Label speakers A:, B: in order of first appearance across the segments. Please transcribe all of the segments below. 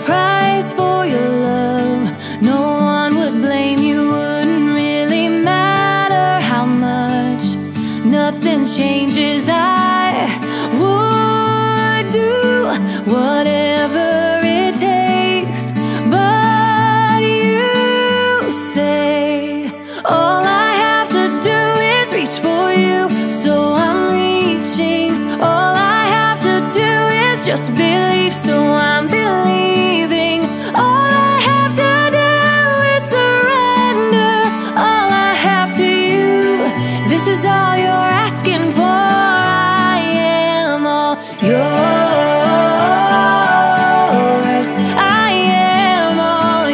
A: price for your love. No one would blame you, wouldn't really matter how much. Nothing changes, I would do whatever it takes. But you say all I have to do is reach for you, so I'm reaching. All I have to do is just believe, so I'm believing. All I have to do is surrender all I have to you. This is all you're asking for. I am all yours. I am all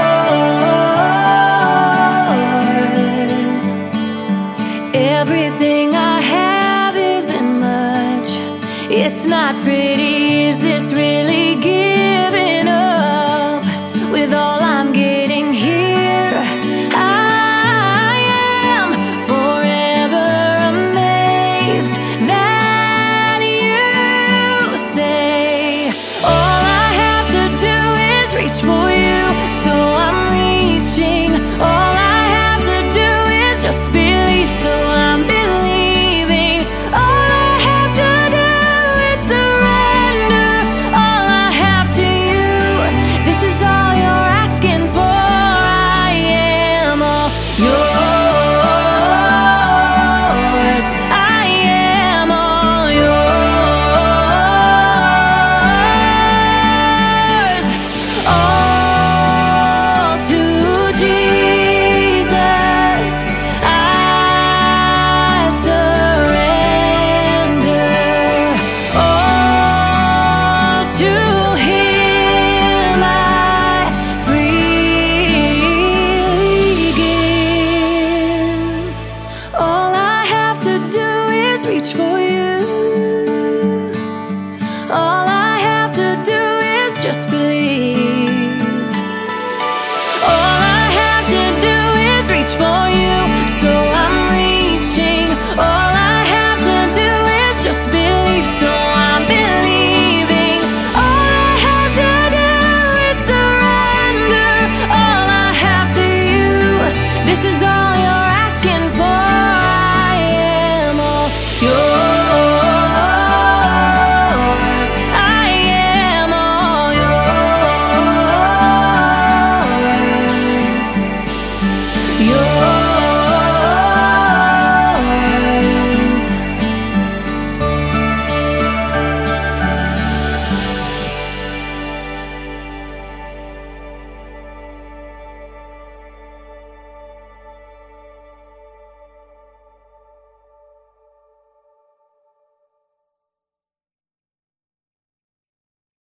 A: yours. Everything I have isn't much. It's not pretty. Is this really giving up with all I'm giving?